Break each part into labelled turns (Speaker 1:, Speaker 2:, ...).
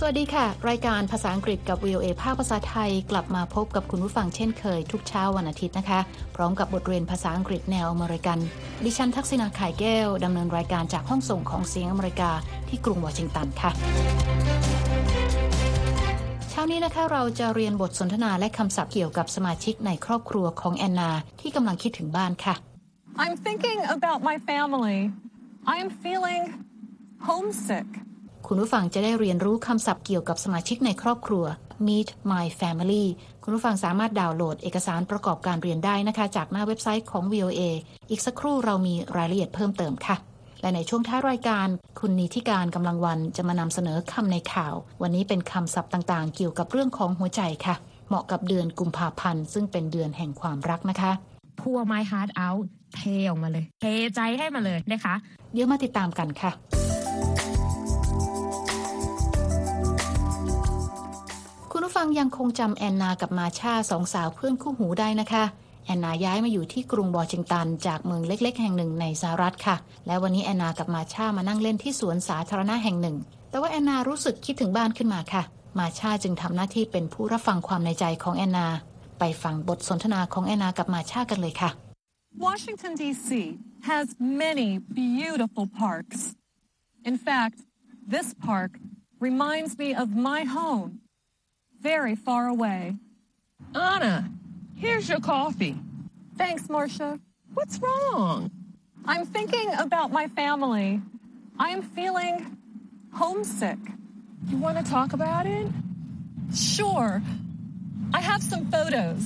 Speaker 1: วัสดีค่ะรายการภาษาอังกฤษกับ VOA ภาคภาษาไทยกลับมาพบกับคุณผู้ฟังเช่นเคยทุกเช้าวันอาทิตย์นะคะพร้อมกับบทเรียนภาษาอังกฤษแนวอเมริกันดิฉันทักษิณาไข่แก้วดำเนินรายการจากห้องส่งของเสียงอเมริกาที่กรุงวอชิงตันค่ะเช้านี้นะคะเราจะเรียนบทสนทนาและคำศัพท์เกี่ยวกับสมาชิกในครอบครัวของแอนนาที่กำลังคิดถึงบ้านค่ะ
Speaker 2: I'm thinking about my family. I am feeling homesick.
Speaker 1: คุณผู้ฟังจะได้เรียนรู้คำศัพท์เกี่ยวกับสมาชิกในครอบครัว Meet My Family คุณผู้ฟังสามารถดาวน์โหลดเอกสารประกอบการเรียนได้นะคะจากหน้าเว็บไซต์ของ VOA อีกสักครู่เรามีรายละเอียดเพิ่มเติมค่ะและในช่วงท้ายรายการคุณนิติการกำลังวันจะมานำเสนอคำในข่าววันนี้เป็นคำศัพท์ต่างๆเกี่ยวกับเรื่องของหัวใจค่ะเหมาะกับเดือนกุมภาพันธ์ซึ่งเป็นเดือนแห่งความรักนะคะ
Speaker 3: Pour my heart out เทออกมาเลยเทใจให้มาเลยนะคะ
Speaker 1: เดี๋ยวมาติดตามกันค่ะคุณผู้ฟังยังคงจำแอนนากับมาชาสองสาวเพื่อนคู่หูได้นะคะแอนนาย้ายมาอยู่ที่กรุงวอชิงตันจากเมืองเล็กๆแห่งหนึ่งในสหรัฐค่ะและวันนี้แอนนากับมาชามานั่งเล่นที่สวนสาธารณะแห่งหนึ่งแต่ว่าแอนนารู้สึกคิดถึงบ้านขึ้นมาค่ะมาชาจึงทำหน้าที่เป็นผู้รับฟังความในใจของแอนนาไปฟังบทสนทนาของแอนนากับมาชากันเลยค่ะ
Speaker 2: Washington, D.C. has many beautiful parks. In fact, this park reminds me of my home.Very far away.
Speaker 4: Anna, here's your coffee.
Speaker 2: Thanks, Marcia.
Speaker 4: What's wrong?
Speaker 2: I'm thinking about my family. I am feeling homesick.
Speaker 4: You want to talk about it?
Speaker 2: Sure. I have some photos.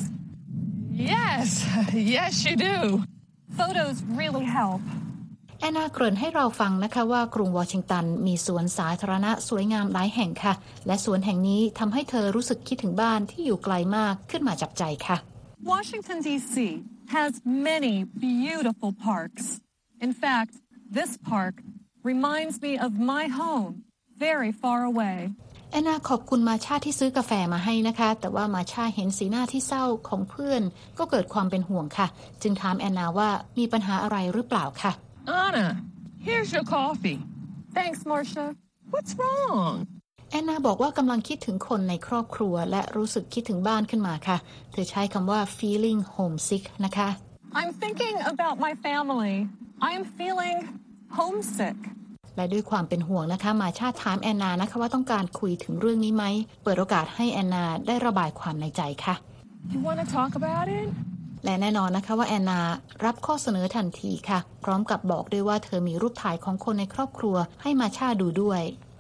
Speaker 4: Yes, yes you do.
Speaker 2: Photos really help.
Speaker 1: แอนนาเกริ่นให้เราฟังนะคะว่ากรุงวอชิงตันมีสวนสาธารณะสวยงามหลายแห่งค่ะและสวนแห่งนี้ทำให้เธอรู้สึกคิดถึงบ้านที่อยู่ไกลมากขึ้นมาจับใจค่ะ
Speaker 2: Washington, D.C. has many beautiful parks. In fact, this park reminds me of my home very far away.
Speaker 1: แอนนาขอบคุณมาชาที่ซื้อกาแฟมาให้นะคะแต่ว่ามาชาเห็นสีหน้าที่เศร้าของเพื่อนก็เกิดความเป็นห่วงค่ะจึงถามแอนนาว่ามีปัญหาอะไรหรือเปล่าค่ะ
Speaker 4: Anna, here's your coffee.
Speaker 2: Thanks, Marcia.
Speaker 4: What's wrong?
Speaker 1: แอนนาบอกว่ากำลังคิดถึงคนในครอบครัวและรู้สึกคิดถึงบ้านขึ้นมาค่ะเธอใช้คำว่า feeling homesick นะคะ
Speaker 2: I'm thinking about my family. I am feeling homesick.
Speaker 1: และด้วยความเป็นห่วงนะคะมาชาถามแอนนานะคะว่าต้องการคุยถึงเรื่องนี้ไหมเปิดโอกาสให้แอนนาได้ระบายความในใจค่ะ
Speaker 4: You want to talk about it?
Speaker 1: และแน่นอนนะคะว่าแอนนารับข้อเสนอทันทีค่ะพร้อมกับบอกด้วยว่าเธอมีรูปถ่ายของคนในครอบครัวให้มาชาดูด้วย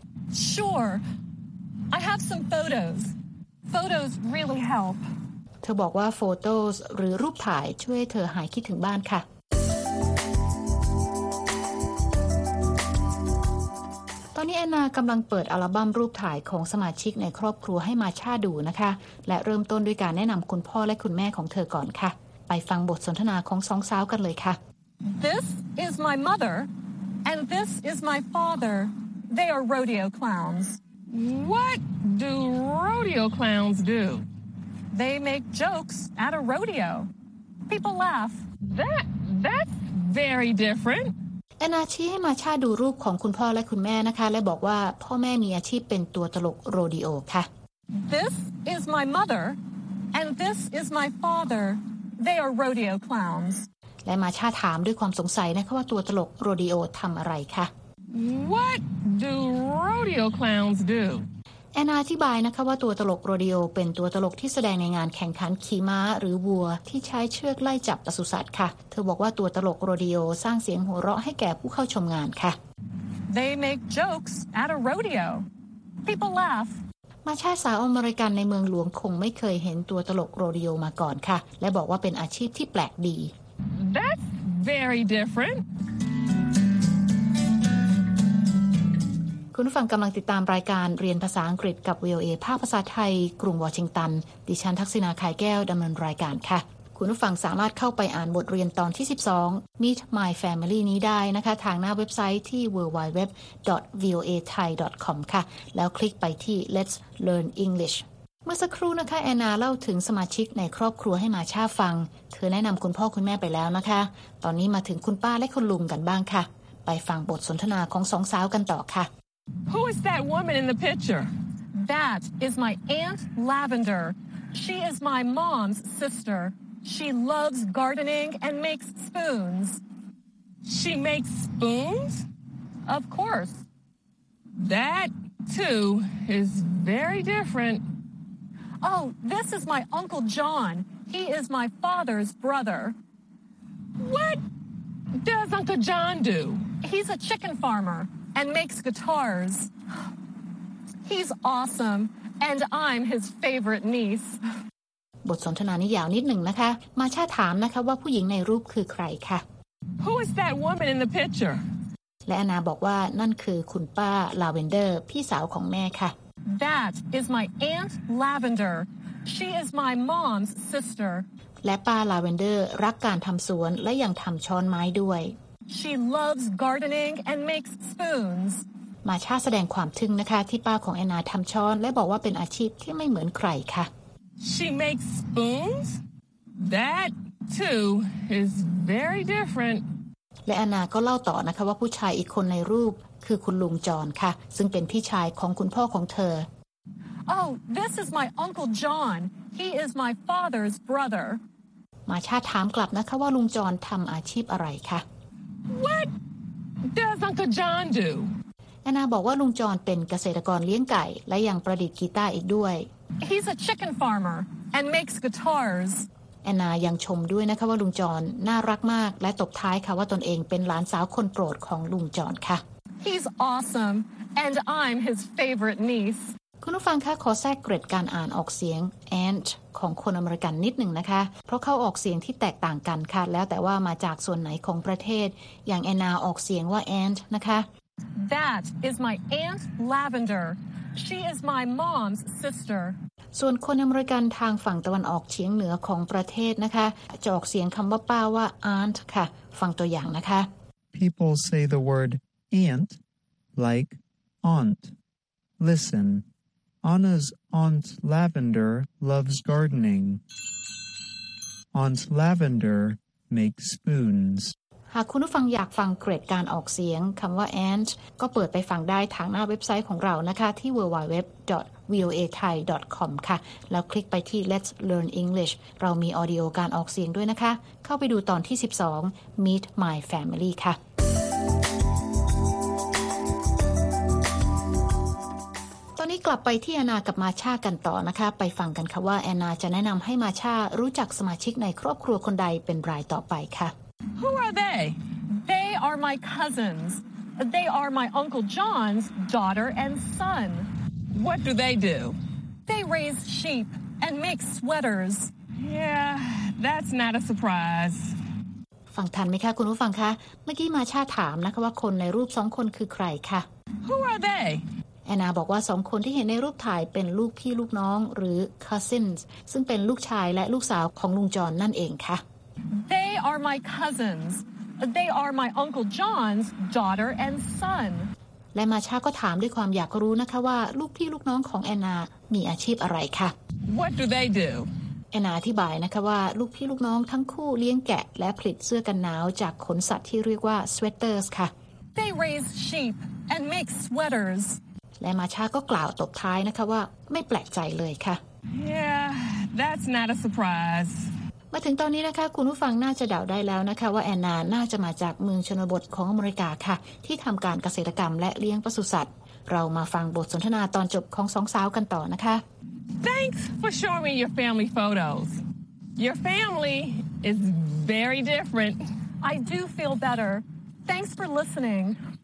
Speaker 2: Sure. I have some photos. Photos really help.
Speaker 1: เธอบอกว่าโฟโต้หรือรูปถ่ายช่วยเธอหายคิดถึงบ้านค่ะตอนนี้แอนนากำลังเปิดอัลบั้มรูปถ่ายของสมาชิกในครอบครัวให้มาชาดูนะคะและเริ่มต้นด้วยการแนะนำคุณพ่อและคุณแม่ของเธอก่อนค่ะไปฟังบทสนทนาของสองสาวกันเลยค่ะ
Speaker 2: This is my mother and this is my father. They are rodeo clowns.
Speaker 4: What do rodeo clowns do?
Speaker 2: They make jokes at a rodeo. People laugh.
Speaker 4: That's very different.
Speaker 1: แอนนาชี้ให้มาชาดูรูปของคุณพ่อและคุณแม่นะคะและบอกว่าพ่อแม่มีอาชีพเป็นตัวตลกโรดิโอค่ะ
Speaker 2: This is my mother and this is my father. They are rodeo clowns.
Speaker 1: และมาชาถามด้วยความสงสัยนะคะว่าตัวตลกโรดิโอทำอะไรคะ
Speaker 4: What do rodeo clowns do?
Speaker 1: แอนนาอธิบายนะคะว่าตัวตลกโรดิโอเป็นตัวตลกที่แสดงในงานแข่งขันขี่ม้าหรือวัวที่ใช้เชือกไล่จับปศุสัตว์ค่ะเธอบอกว่าตัวตลกโรดิโอสร้างเสียงหัวเราะให้แก่ผู้เข้าชมงานค่ะ
Speaker 2: They make jokes at a rodeo. People laugh.
Speaker 1: มาชาสาวอเมริกันในเมืองหลวงคงไม่เคยเห็นตัวตลกโรดิโอมาก่อนค่ะและบอกว่าเป็นอาชีพที่แปลกดี
Speaker 4: That's very different.
Speaker 1: คุณผู้ฟังกำลังติดตามรายการเรียนภาษาอังกฤษกับ VOA ภาคภาษาไทยกรุงวอชิงตันดิฉันทักษิณาไข่แก้วดำเนินรายการค่ะคุณผู้ฟังสามารถเข้าไปอ่านบทเรียนตอนที่12 Meet My Family นี้ได้นะคะทางหน้าเว็บไซต์ที่ www.voathai.com ค่ะแล้วคลิกไปที่ Let's Learn English เมื่อสักครู่นะคะแอนนาเล่าถึงสมาชิกในครอบครัวให้มาชาฟังเธอแนะนำคุณพ่อคุณแม่ไปแล้วนะคะตอนนี้มาถึงคุณป้าและคุณลุงกันบ้างค่ะไปฟังบทสนทนาของสองสาวกันต่อค่ะ
Speaker 4: Who is that woman in the picture?
Speaker 2: That is my Aunt Lavender. She is my mom's sister. She loves gardening and makes spoons.
Speaker 4: She makes spoons?
Speaker 2: Of course.
Speaker 4: That, too, is very different.
Speaker 2: Oh, this is my Uncle John. He is my father's brother.
Speaker 4: What does Uncle John do?
Speaker 2: He's a chicken farmer and makes guitars. He's awesome, and I'm his favorite niece.
Speaker 1: บทสนทนานี้ยาวนิดหนึ่งนะคะมาชาถามนะคะว่าผู้หญิงในรูปคือใครคะ
Speaker 4: Who is that woman in the picture?
Speaker 1: และแอนนาบอกว่านั่นคือคุณป้าลาเวนเดอร์พี่สาวของแม่ค่ะ
Speaker 2: That is my Aunt Lavender. She is my mom's sister.
Speaker 1: และป้าลาเวนเดอร์รักการทำสวนและยังทำช้อนไม้ด้วย
Speaker 2: She loves gardening and makes spoons.
Speaker 1: มาชาแสดงความทึ่งนะคะที่ป้าของแอนนาทำช้อนและบอกว่าเป็นอาชีพที่ไม่เหมือนใครค่ะ
Speaker 4: She makes spoons? That, too, is very different.
Speaker 1: และแอนนาก็เล่าต่อนะคะว่าผู้ชายอีกคนในรูปคือคุณลุงจอนค่ะซึ่งเป็นพี่ชายของคุณพ่อของเธอ
Speaker 2: Oh, this is my Uncle John. He is my father's brother.
Speaker 1: มาชาถามกลับนะคะว่าลุงจอนทำอาชีพอะไรคะ
Speaker 4: What does Uncle John do?
Speaker 1: แอนนาบอกว่าลุงจอนเป็นเกษตรกรเลี้ยงไก่และยังประดิษฐ์กีตาร์อีกด้วย
Speaker 2: He's a chicken farmer and makes guitars.
Speaker 1: แอนนายังชมด้วยนะคะว่าลุงจอนน่ารักมากและตบท้ายค่ะว่าตนเองเป็นหลานสาวคนโปรดของลุงจอนค่ะ
Speaker 2: He's awesome, and I'm his favorite niece.
Speaker 1: คุณผู้ฟังคะขอแทรกเกร็ดการอ่านออกเสียง aunt ของคนอเมริกันนิดหนึ่งนะคะเพราะเขาออกเสียงที่แตกต่างกันค่ะแล้วแต่ว่ามาจากส่วนไหนของประเทศอย่างแอนนาออกเสียงว่า aunt นะคะ
Speaker 2: That is my Aunt Lavender. She is my mom's sister.
Speaker 1: ส่วนคนอเมริกันทางฝั่งตะวันออกเฉียงเหนือของประเทศนะคะจะออกเสียงคำว่าป้าว่า aunt ค่ะฟังตัวอย่างนะคะ
Speaker 5: People say the word aunt like aunt. Listen. Anna's Aunt Lavender loves gardening. Aunt Lavender makes spoons.
Speaker 1: หากคุณผู้ฟังอยากฟังเกรดการออกเสียงคำว่า aunt ก็เปิดไปฟังได้ทางหน้าเว็บไซต์ของเรานะคะที่ www.voathai.com ค่ะแล้วคลิกไปที่ Let's Learn English เรามีออดิโอการออกเสียงด้วยนะคะเข้าไปดูตอนที่12 Meet My Family ค่ะตอนนี้กลับไปที่แอนนากับมาชากันต่อนะคะไปฟังกันค่ะว่าแอนนาจะแนะนำให้มาชารู้จักสมาชิกในครอบครัวคนใดเป็นรายต่อไปค่ะ
Speaker 4: Who are they?
Speaker 2: They are my cousins. They are my Uncle John's daughter and son.
Speaker 4: What do they do?
Speaker 2: They raise sheep and make sweaters.
Speaker 4: Yeah, that's not a surprise.
Speaker 1: ฟังทันไหมคะคุณผู้ฟังคะเมื่อกี้มาชาถามนะคะว่าคนในรูป2คนคือใครคะ
Speaker 4: Who are they?
Speaker 1: แอนนาบอกว่า2คนที่เห็นในรูปถ่ายเป็นลูกพี่ลูกน้องหรือ cousins ซึ่งเป็นลูกชายและลูกสาวของลุงจอนนั่นเองค่ะ
Speaker 2: They are my cousins. They are my Uncle John's daughter and son.
Speaker 1: และมาชาก็ถามด้วยความอยากรู้นะคะว่าลูกพี่ลูกน้องของแอนนามีอาชีพอะไรคะ
Speaker 4: What do they do?
Speaker 1: แอนนาอธิบายนะคะว่าลูกพี่ลูกน้องทั้งคู่เลี้ยงแกะและผลิตเสื้อกันหนาวจากขนสัตว์ที่เรียกว่า sweaters ค่ะ
Speaker 2: They raise sheep and make sweaters.
Speaker 1: และมาชาก็กล่าวตบท้ายนะคะว่าไม่แปลกใจเลยค่ะ
Speaker 4: Yeah, that's not a surprise.
Speaker 1: มาถึงตอนนี้นะคะคุณผู้ฟังน่าจะเดาได้แล้วนะคะว่าแอนนาน่าจะมาจากเมืองชนบทของอเมริกาค่ะที่ทำการเกษตรกรรมและเลี้ยงปศุสัตว์เรามาฟังบทสนทนาตอนจบของสองสาวกันต่อนะคะ
Speaker 4: Thanks for showing me your family photos. Your family is very different.
Speaker 2: I do feel better. Thanks for listening.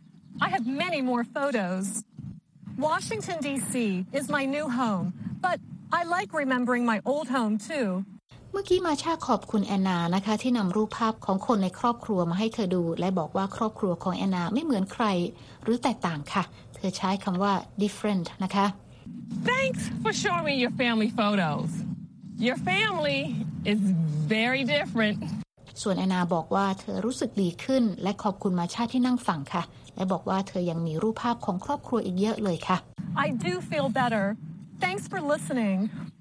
Speaker 2: I have many more photos. Washington, D.C. is my new home, but I like remembering my old home too.
Speaker 1: เมื่อกี้มาชาขอบคุณแอนนานะคะที่นำรูปภาพของคนในครอบครัวมาให้เธอดูและบอกว่าครอบครัวของแอนนาไม่เหมือนใครหรือแตกต่างค่ะเธอใช้คำว่า different นะคะ
Speaker 4: Thanks for showing me your family photos. Your family is very different.
Speaker 1: ส่วนแอนนาบอกว่าเธอรู้สึกดีขึ้นและขอบคุณมาชาที่นั่งฟังค่ะและบอกว่าเธอยังมีรูปภาพของครอบครัวอีกเยอะเลยค่ะ
Speaker 2: I do feel better. Thanks for listening.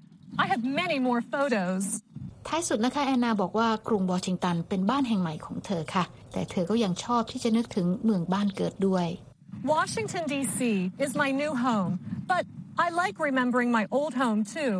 Speaker 2: I have many more photos.
Speaker 1: ท้ายสุดนะคะแอนนาบอกว่ากรุงวอชิงตันเป็นบ้านแห่งใหม่ของเธอค่ะแต่เธอก็ยังชอบที่จะนึกถึงเมืองบ้านเกิดด้วย
Speaker 2: Washington, D.C. is my new home, but I like remembering my old home too.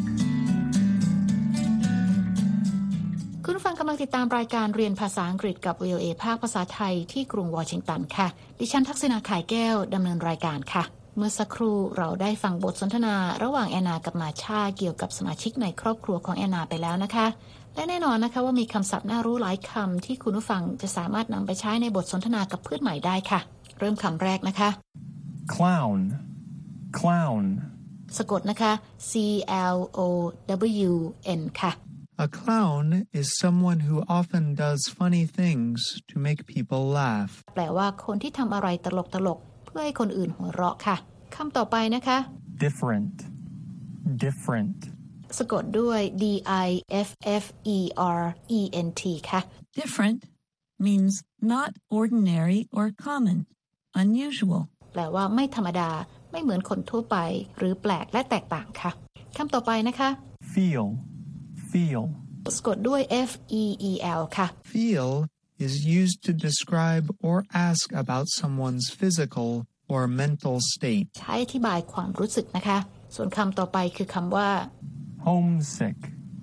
Speaker 1: คุณผู้ฟังกำลังติดตามรายการเรียนภาษาอังกฤษกับ VOA ภาคภาษาไทยที่กรุงวอชิงตันค่ะดิฉันทักษณาข่ายแก้วดำเนินรายการค่ะเมื่อสักครู่เราได้ฟังบทสนทนาระหว่างแอนนากับมาชาเกี่ยวกับสมาชิกในครอบครัวของแอนนาไปแล้วนะคะและแน่นอนนะคะว่ามีคำศัพท์น่ารู้หลายคำที่คุณผู้ฟังจะสามารถนำไปใช้ในบทสนทนากับเพื่อนใหม่ได้ค่ะเริ่มคำแรกนะคะ
Speaker 6: clown clown
Speaker 1: สะกดนะคะ C L O W N ค่ะ
Speaker 5: A clown is someone who often does funny things to make people laugh.
Speaker 1: แปลว่าคนที่ทำอะไรตลกๆเพื่อให้คนอื่นหัวเราะค่ะคำต่อไปนะคะ
Speaker 6: different different
Speaker 1: สะกดด้วย D I F F E R E N T ค่ะ
Speaker 7: Different means not ordinary or common, unusual.
Speaker 1: แปลว่าไม่ธรรมดาไม่เหมือนคนทั่วไปหรือแปลกและแตกต่างค่ะคำต่อไปนะคะ
Speaker 6: feel feel
Speaker 1: สะกดด้วย F E E L ค่ะ
Speaker 5: Feel is used to describe or ask about someone's physical or mental state.
Speaker 1: ใช้อธิบายความรู้สึกนะคะส่วนคำต่อไปคือคำว่า
Speaker 6: homesick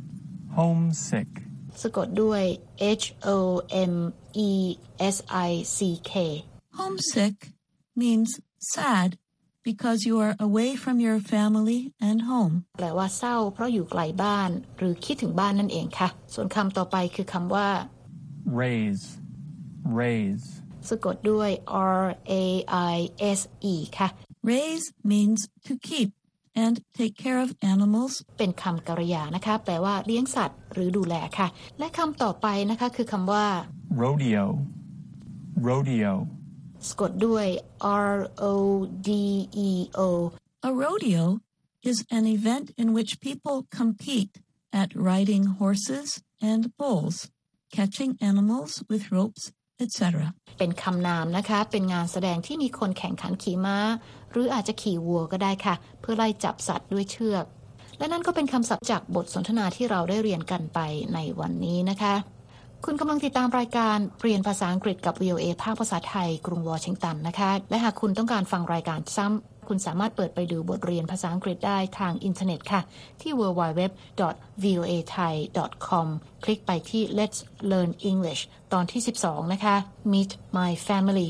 Speaker 6: homesick
Speaker 1: สะกดด้วย H O M E S I C K
Speaker 7: Homesick means sad because you are away from your family and home.
Speaker 1: แปลว่าเศร้าเพราะอยู่ไกลบ้านหรือคิดถึงบ้านนั่นเองค่ะส่วนคำต่อไปคือคำว่า
Speaker 6: raise raise
Speaker 1: สะกดด้วย R A I S E ค่ะ
Speaker 7: Raise means to keep and take care of animals.
Speaker 1: เป็นคำกริยานะคะแปลว่าเลี้ยงสัตว์หรือดูแลค่ะและคำต่อไปนะคะคือคำว่า
Speaker 6: rodeo rodeo
Speaker 1: สะกดด้วย R O D E O
Speaker 7: A rodeo is an event in which people compete at riding horses and bulls, catching animals with ropes, etc.
Speaker 1: เป็นคำนามนะคะเป็นงานแสดงที่มีคนแข่งขันขี่ม้าหรืออาจจะขี่วัวก็ได้ค่ะเพื่อไล่จับสัตว์ด้วยเชือกและนั่นก็เป็นคำศัพท์จากบทสนทนาที่เราได้เรียนกันไปในวันนี้นะคะคุณกำลังติดตามรายการเรียนภาษาอังกฤษกับ VOA ภาคภาษาไทยกรุงวอชิงตันนะคะและหากคุณต้องการฟังรายการซ้ำคุณสามารถเปิดไปดูบทเรียนภาษาอังกฤษได้ทางอินเทอร์เน็ตค่ะที่ www.voathai.com คลิกไปที่ Let's Learn English ตอนที่ 12 นะคะ Meet My Family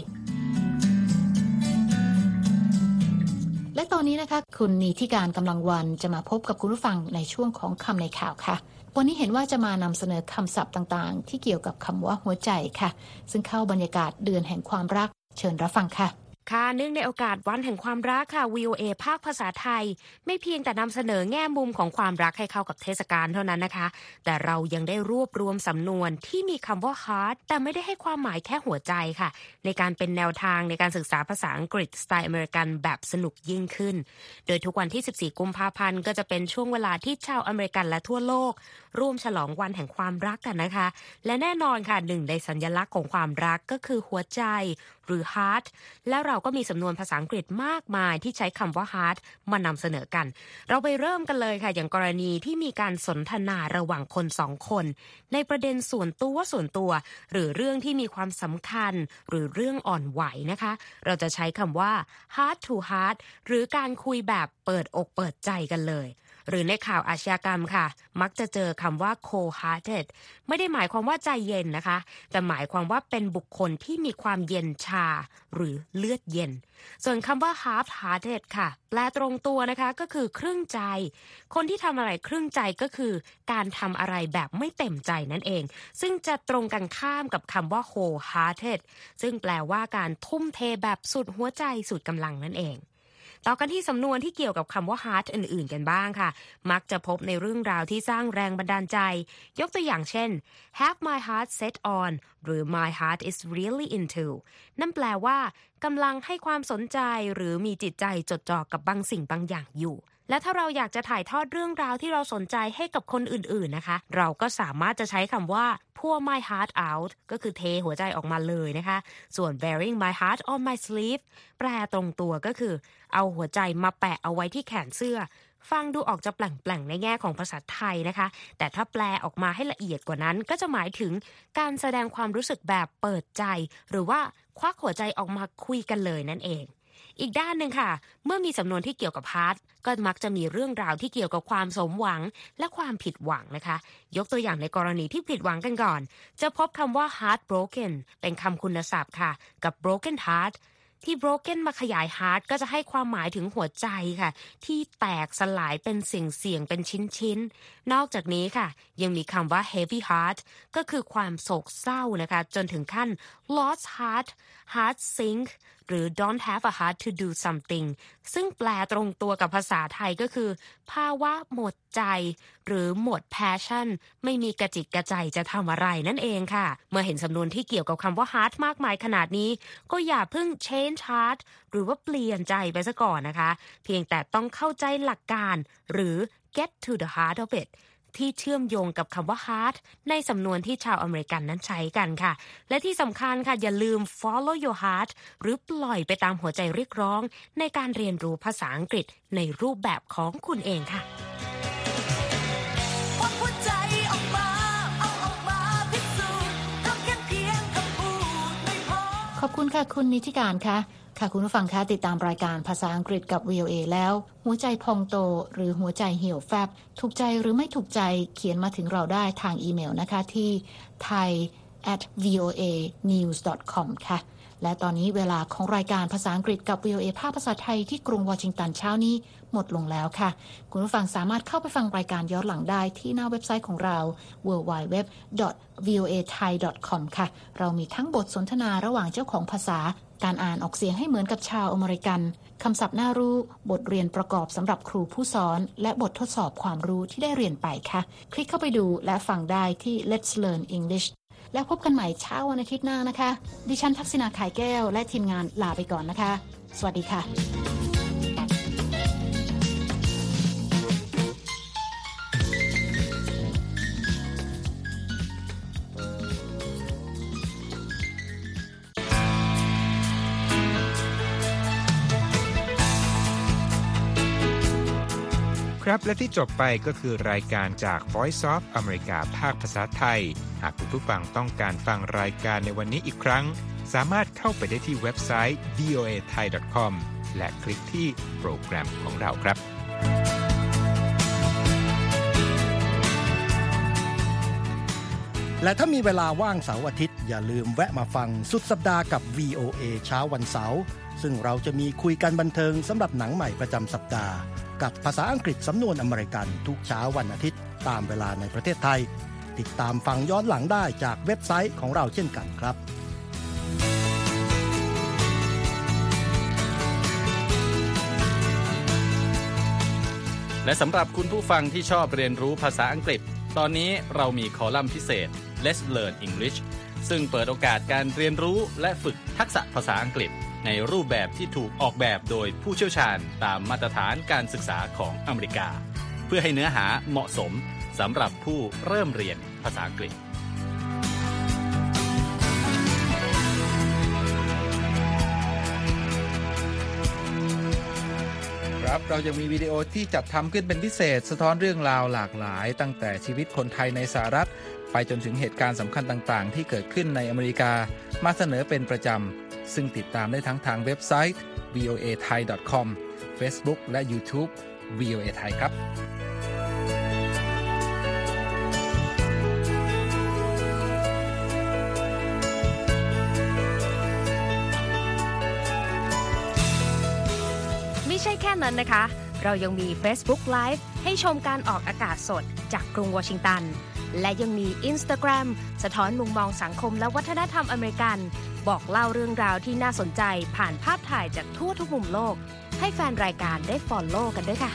Speaker 1: และตอนนี้นะคะคุณนีธิการกำลังวันจะมาพบกับคุณผู้ฟังในช่วงของคำในข่าวค่ะวันนี้เห็นว่าจะมานำเสนอคำศัพท์ต่างๆที่เกี่ยวกับคำว่าหัวใจค่ะซึ่งเข้าบรรยากาศเดือนแห่งความรักเชิญรับฟังค่ะ
Speaker 3: ค่ะเนื่องในโอกาสวันแห่งความรักค่ะ VOA ภาคภาษาไทยไม่เพียงแต่นำเสนอแง่มุมของความรักให้เข้ากับเทศกาลเท่านั้นนะคะแต่เรายังได้รวบรวมสำนวนที่มีคำว่า heart แต่ไม่ได้ให้ความหมายแค่หัวใจค่ะในการเป็นแนวทางในการศึกษาภาษาอังกฤษสไตล์อเมริกันแบบสนุกยิ่งขึ้นโดยทุกวันที่14กุมภาพันธ์ก็จะเป็นช่วงเวลาที่ชาวอเมริกันและทั่วโลกร่วมฉลองวันแห่งความรักกันนะคะและแน่นอนค่ะหนึ่งในสัญลักษณ์ของความรักก็คือหัวใจหรือ heart แล้วเราก็มีสำนวนภาษาอังกฤษมากมายที่ใช้คำว่า heart มานำเสนอกันเราไปเริ่มกันเลยค่ะอย่างกรณีที่มีการสนทนาระหว่างคนสองคนในประเด็นส่วนตัวหรือเรื่องที่มีความสำคัญหรือเรื่องอ่อนไหวนะคะเราจะใช้คำว่า heart to heart หรือการคุยแบบเปิดอกเปิดใจกันเลยหรือในข่าวอาชญากรรมค่ะมักจะเจอคำว่า cold-hearted ไม่ได้หมายความว่าใจเย็นนะคะแต่หมายความว่าเป็นบุคคลที่มีความเย็นชาหรือเลือดเย็นส่วนคำว่า half-hearted ค่ะแปลตรงตัวนะคะก็คือครึ่งใจคนที่ทำอะไรครึ่งใจก็คือการทำอะไรแบบไม่เต็มใจนั่นเองซึ่งจะตรงกันข้ามกับคำว่า whole-hearted ซึ่งแปลว่าการทุ่มเทแบบสุดหัวใจสุดกำลังนั่นเองต่อกันที่สำนวนที่เกี่ยวกับคำว่า heart อื่นๆกันบ้างค่ะมักจะพบในเรื่องราวที่สร้างแรงบันดาลใจยกตัวอย่างเช่น have my heart set on หรือ my heart is really into นั่นแปลว่ากำลังให้ความสนใจหรือมีจิตใจจดจ่อกับบางสิ่งบางอย่างอยู่และถ้าเราอยากจะถ่ายทอดเรื่องราวที่เราสนใจให้กับคนอื่นๆนะคะเราก็สามารถจะใช้คำว่า pour my heart out ก็คือเทหัวใจออกมาเลยนะคะส่วน wearing my heart on my sleeve แปลตรงตัวก็คือเอาหัวใจมาแปะเอาไว้ที่แขนเสื้อฟังดูออกจะแปลงๆในแง่ของภาษาไทยนะคะแต่ถ้าแปลออกมาให้ละเอียดกว่านั้นก็จะหมายถึงการแสดงความรู้สึกแบบเปิดใจหรือว่าควักหัวใจออกมาคุยกันเลยนั่นเองอีกด้านหนึ่งค่ะเมื่อมีสำนวนที่เกี่ยวกับ heart ก็มักจะมีเรื่องราวที่เกี่ยวกับความสมหวังและความผิดหวังนะคะยกตัวอย่างในกรณีที่ผิดหวังกันก่อนจะพบคำว่า heartbroken เป็นคำคุณศัพท์ค่ะกับ broken heartที่ broken มาขยาย heart ก็จะให้ความหมายถึงหัวใจค่ะที่แตกสลายเป็นเสี่ยงเป็นชิ้นๆนอกจากนี้ค่ะยังมีคำว่า heavy heart ก็คือความโศกเศร้านะคะจนถึงขั้น lost heart heart sink หรือ don't have a heart to do something ซึ่งแปลตรงตัวกับภาษาไทยก็คือภาวะหมดใจหรือหมด passion ไม่มีกระจิตกระใจจะทำอะไรนั่นเองค่ะเมื่อเห็นสำนวนที่เกี่ยวกับคำว่า heart มากมายขนาดนี้ก็อย่าเพิ่ง change heart หรือว่าเปลี่ยนใจไปซะก่อนนะคะเพียงแต่ต้องเข้าใจหลักการหรือ get to the heart of itที่เชื่อมโยงกับคำว่า heart ในสำนวนที่ชาวอเมริกันนั้นใช้กันค่ะและที่สำคัญค่ะอย่าลืม follow your heart หรือปล่อยไปตามหัวใจเรียกร้องในการเรียนรู้ภาษาอังกฤษในรูปแบบของคุณเองค่ะ
Speaker 1: ขอบคุณค่ะคุณนิติการค่ะคุณผู้ฟังคะติดตามรายการภาษาอังกฤษกับ VOA แล้วหัวใจพองโตหรือหัวใจเหี่ยวแฟบถูกใจหรือไม่ถูกใจเขียนมาถึงเราได้ทางอีเมลนะคะที่ thai@voanews.com ค่ะและตอนนี้เวลาของรายการภาษาอังกฤษกับ VOA ภาคภาษาไทยที่กรุงวอชิงตันเช้านี้หมดลงแล้วค่ะคุณผู้ฟังสามารถเข้าไปฟังรายการย้อนหลังได้ที่หน้าเว็บไซต์ของเรา www.voathai.com ค่ะเรามีทั้งบทสนทนาระหว่างเจ้าของภาษาการอ่านออกเสียงให้เหมือนกับชาวอเมริกันคำศัพท์น่ารู้บทเรียนประกอบสำหรับครูผู้สอนและบททดสอบความรู้ที่ได้เรียนไปค่ะคลิกเข้าไปดูและฟังได้ที่ Let's Learn English แล้วพบกันใหม่เช้าวันอาทิตย์หน้านะคะดิฉันทักษิณา ไข่แก้วและทีมงานลาไปก่อนนะคะสวัสดีค่ะ
Speaker 8: ครับและที่จบไปก็คือรายการจาก Voice of America ภาคภาษาไทยหากคุณผู้ฟังต้องการฟังรายการในวันนี้อีกครั้งสามารถเข้าไปได้ที่เว็บไซต์ voathai.com และคลิกที่โปรแกรมของเราครับ
Speaker 9: และถ้ามีเวลาว่างเสาร์อาทิตย์อย่าลืมแวะมาฟังสุดสัปดาห์กับ VOA เช้าวันเสาร์ซึ่งเราจะมีคุยกันบันเทิงสำหรับหนังใหม่ประจำสัปดาห์กับภาษาอังกฤษสำนวนอเมริกันทุกเช้าวันอาทิตย์ตามเวลาในประเทศไทยติดตามฟังย้อนหลังได้จากเว็บไซต์ของเราเช่นกันครับ
Speaker 10: และสำหรับคุณผู้ฟังที่ชอบเรียนรู้ภาษาอังกฤษตอนนี้เรามีคอลัมน์พิเศษ Let's Learn English ซึ่งเปิดโอกาสการเรียนรู้และฝึกทักษะภาษาอังกฤษในรูปแบบที่ถูกออกแบบโดยผู้เชี่ยวชาญตามมาตรฐานการศึกษาของอเมริกาเพื่อให้เนื้อหาเหมาะสมสำหรับผู้เริ่มเรียนภาษาอังกฤษ
Speaker 11: ครับเรายังมีวิดีโอที่จัดทำขึ้นเป็นพิเศษสะท้อนเรื่องราวหลากหลายตั้งแต่ชีวิตคนไทยในสหรัฐไปจนถึงเหตุการณ์สำคัญต่างๆที่เกิดขึ้นในอเมริกามาเสนอเป็นประจำซึ่งติดตามได้ทั้งทางเว็บไซต์ voathai.com Facebook และ YouTube VOA Thai ครับ
Speaker 3: ไม่ใช่แค่นั้นนะคะเรายังมี Facebook Live ให้ชมการออกอากาศสดจากกรุงวอชิงตันและยังมี Instagram สะท้อนมุมมองสังคมและวัฒนธรรมอเมริกันบอกเล่าเรื่องราวที่น่าสนใจผ่านภาพถ่ายจากทั่วทุกมุมโลกให้แฟนรายการได้ follow กันด้วยค่ะ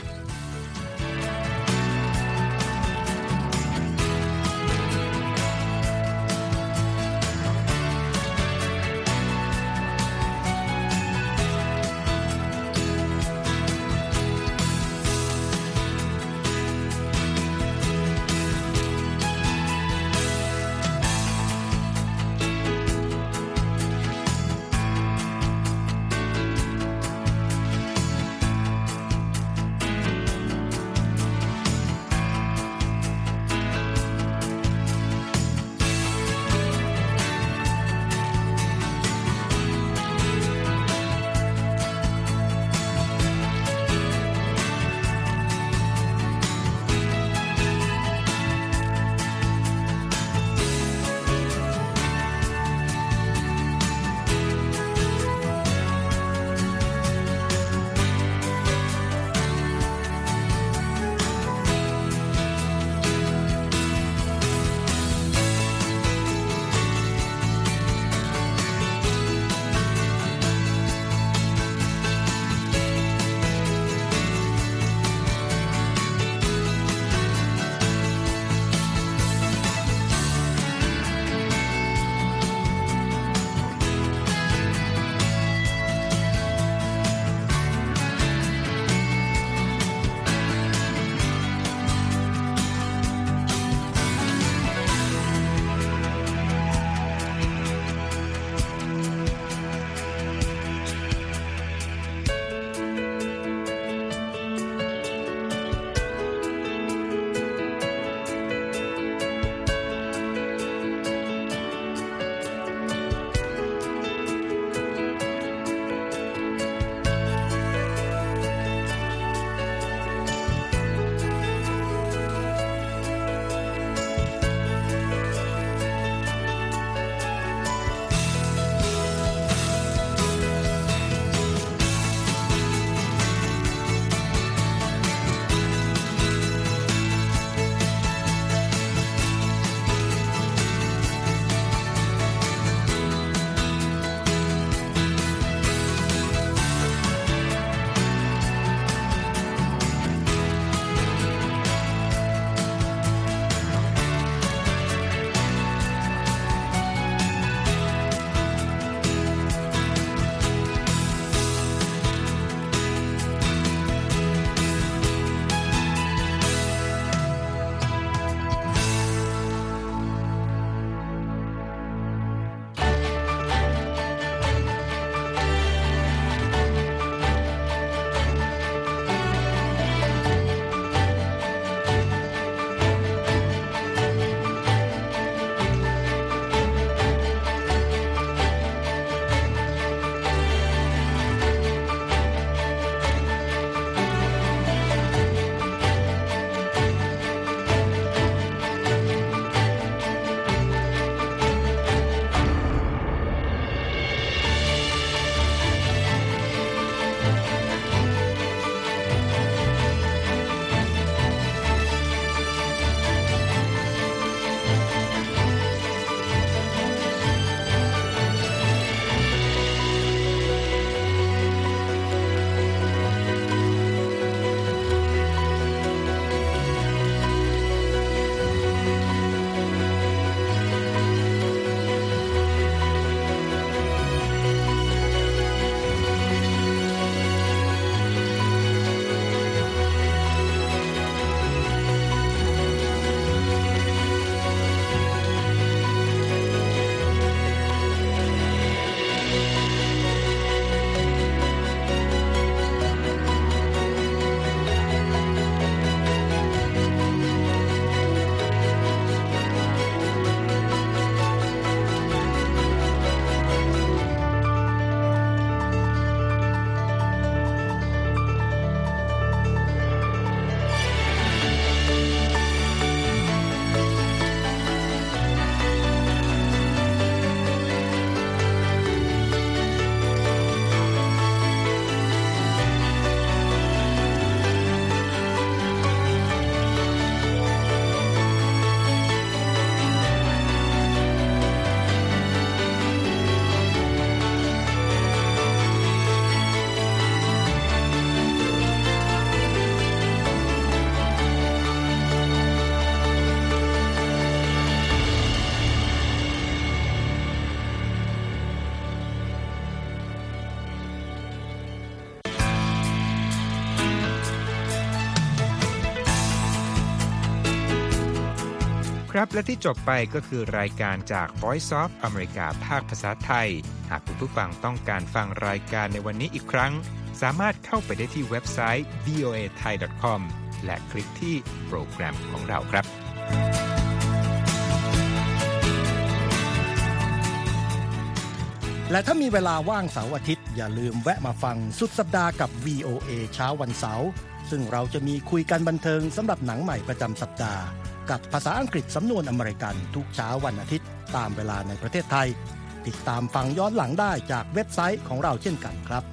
Speaker 8: ครับและที่จบไปก็คือรายการจาก Voice of America ภาคภาษาไทยหากคุณผู้ฟังต้องการฟังรายการในวันนี้อีกครั้งสามารถเข้าไปได้ที่เว็บไซต์ voathai.com และคลิกที่โปรแกรมของเราครับ
Speaker 9: และถ้ามีเวลาว่างเสาร์อาทิตย์อย่าลืมแวะมาฟังสุดสัปดาห์กับ VOA เช้าวันเสาร์ซึ่งเราจะมีคุยกันบันเทิงสำหรับหนังใหม่ประจำสัปดาห์กับภาษาอังกฤษสำนวนอเมริกันทุกเช้าวันอาทิตย์ตามเวลาในประเทศไทยติดตามฟังย้อนหลังได้จากเว็บไซต์ของเราเช่นกันครับ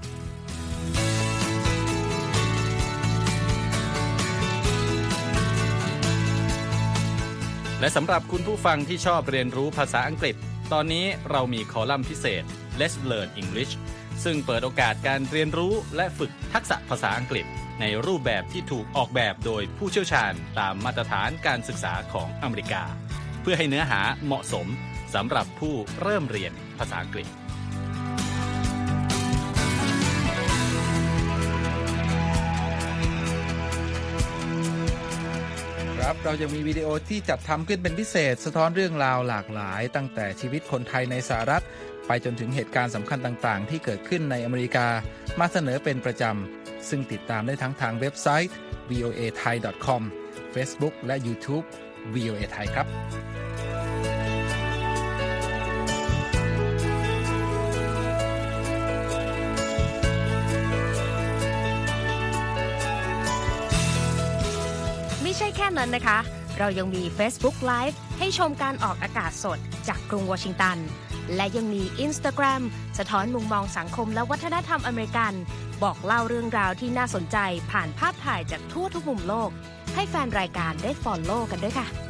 Speaker 10: และสำหรับคุณผู้ฟังที่ชอบเรียนรู้ภาษาอังกฤษตอนนี้เรามีคอลัมน์พิเศษ Let's Learn English ซึ่งเปิดโอกาสการเรียนรู้และฝึกทักษะภาษาอังกฤษในรูปแบบที่ถูกออกแบบโดยผู้เชี่ยวชาญตามมาตรฐานการศึกษาของอเมริกาเพื่อให้เนื้อหาเหมาะสมสำหรับผู้เริ่มเรียนภาษาอังกฤษ
Speaker 11: ครับเรายังมีวิดีโอที่จัดทำขึ้นเป็นพิเศษสะท้อนเรื่องราวหลากหลายตั้งแต่ชีวิตคนไทยในสหรัฐไปจนถึงเหตุการณ์สำคัญต่างๆที่เกิดขึ้นในอเมริกามาเสนอเป็นประจำซึ่งติดตามได้ทั้งทางเว็บไซต์ voathai.com Facebook และ YouTube VOA Thai ครับ
Speaker 3: ไม่ใช่แค่นั้นนะคะเรายังมี Facebook Live ให้ชมการออกอากาศสดจากกรุงวอชิงตันและยังมี Instagram สะท้อนมุมมองสังคมและวัฒนธรรมอเมริกันบอกเล่าเรื่องราวที่น่าสนใจผ่านภาพถ่ายจากทั่วทุกมุมโลกให้แฟนรายการได้ follow กันด้วยค่ะ